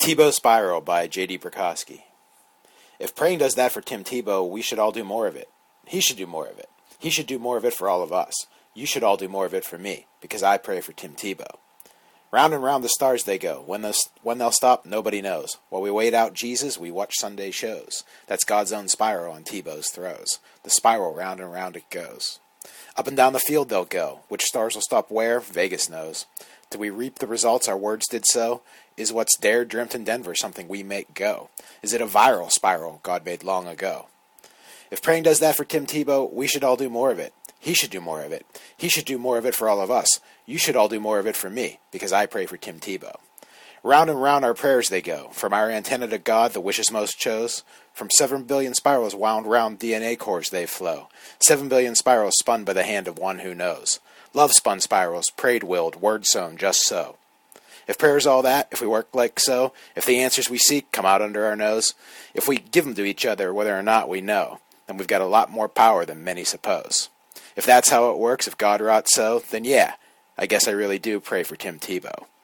Tebow Spiral by J.D. Prikoski. If praying does that for Tim Tebow, we should all do more of it. He should do more of it. He should do more of it for all of us. You should all do more of it for me, because I pray for Tim Tebow. Round and round the stars they go. When they'll stop, nobody knows. While we wait out Jesus, we watch Sunday shows. That's God's own spiral on Tebow's throws. The spiral, round and round it goes. Up and down the field they'll go. Which stars will stop where? Vegas knows. Do we reap the results our words did sow? Is what's dared, dreamt in Denver something we make go? Is it a viral spiral God made long ago? If praying does that for Tim Tebow, we should all do more of it. He should do more of it. He should do more of it for all of us. You should all do more of it for me, because I pray for Tim Tebow. Round and round our prayers they go, from our antenna to God, the wishes most chose. From 7 billion spirals wound round DNA cores they flow. 7 billion spirals spun by the hand of one who knows. Love-spun spirals, prayed-willed, word-sown, just so. If prayer's all that, if we work like so, if the answers we seek come out under our nose, if we give them to each other whether or not we know, then we've got a lot more power than many suppose. If that's how it works, if God wrought so, then yeah, I guess I really do pray for Tim Tebow.